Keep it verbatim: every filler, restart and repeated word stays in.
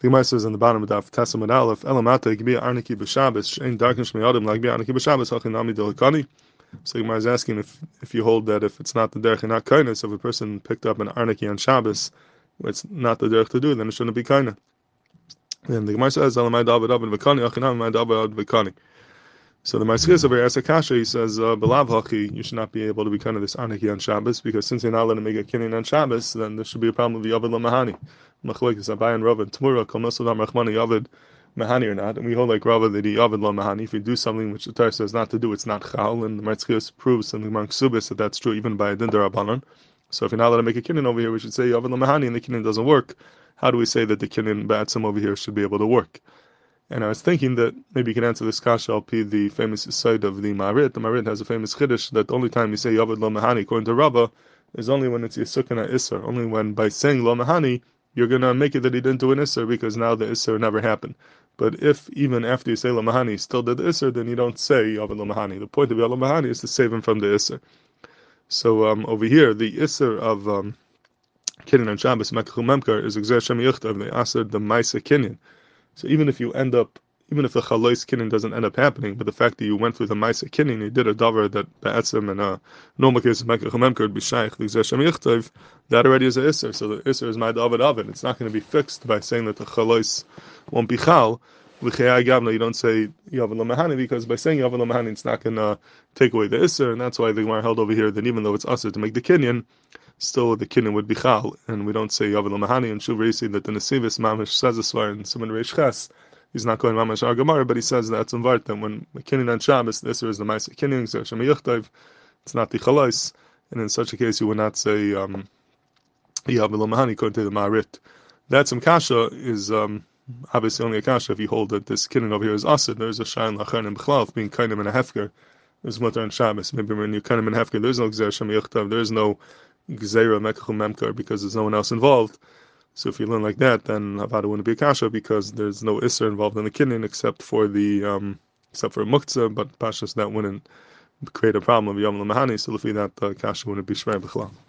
The Gemara says on the bottom of Daf Testament Aleph, Elamata Gbi Arniki B'Shabbos, Shein Darkin Shmei Adam Like Bi Arniki B'Shabbos Hachinami Delikani. So the Gemara is asking if if you hold that if it's not the derech and not kindness, if a person picked up an Arniki on Shabbos, it's not the derech to do, then it shouldn't be kindness. And the Gemara says, Elamai David Abed V'Kani Hachinami David V'Kani. So the Maskis over here asks Akasha, he says, Belav Hachi, you should not be able to be kind of this Arniki on Shabbos, because since you're not allowed to make a kinyan on Shabbos, then there should be a problem with the Yavad Lamahani. Machlekes Abai and Rava Tmura Kol Nosodam Rachmani Yavad Mahani or not, and we hold like Rava that the Yavad Lamahani. If you do something which the Torah says not to do, it's not Chal, and the Maskis proves in the Gemara Ksubis that that's true even by a Din Darabanan. So if you're not allowed to make a kinyan over here, we should say Yavad Lamahani, and the kinyan doesn't work. How do we say that the kinyan Ba'atzim over here should be able to work? And I was thinking that maybe you can answer this kasha al pi the famous side of the Marit. The Marit has a famous chiddush that the only time you say Yavad Lo Mahani according to Rava is only when it's Yisukana Isser. Only when by saying Lo Mahani you're gonna make it that he didn't do an Isser because now the Isser never happened. But if even after you say Lo Mahani he still did the Isser, then you don't say Yavad Lo Mahani. The point of Yavad Lo Mahani is to save him from the Isser. So um, over here the Isser of um, Kinyan on Shabbos Mekach Memkar is Exer Shem Yichtav. They asked the Maisa Kinyan. So even if you end up, even if the Chalois Kinyan doesn't end up happening, but the fact that you went through the Maisa Kinyan, you did a davar that Ba'atzim and a normal case of Mekach Memkar would be Shaykh, the Exer Shem Yichtav, that already is a Isser. So the Isser is my davar oven. It's not going to be fixed by saying that the Chalois won't be Chal. L'chei Gavna, you don't say Yavad Lo Mahani, because by saying Yavad Lo Mahani, it's not going to take away the Isser, and that's why the Gemara held over here that even though it's Asr to make the Kinyan, still the kinyan would be chal, and we don't say Yavad Lo Mahani. And Shuv Reisi that the Nesivis Mamish says this far in Simon Reish Ches. He's not going Mamish Ar Gemara, but he says that's in Vartam when the kinyan on Shabbos, this is the Maisa Kinyan, so Shem Yichtav, it's not the chalais, and in such a case you would not say um, Yavad Lo Mahani according to the Marit. That some kasha is um, obviously only a kasha if you hold that this kinyan over here is asid. There's a shayin lachern and b'chlal being kind of in a hefker. There's mutter on Shabbos. Maybe when you're kind of in a hefker, there's no Gzer Shem Yichtav, there's no Gzeira Mekach Memkar because there's no one else involved. So if you learn like that, then Havada wouldn't be a kasha because there's no Isser involved in the kinyan except for the um, except for a muktzah, but Pashas that wouldn't create a problem of Yom Mahani. So if that uh, kasha wouldn't be Shmei B'chlal.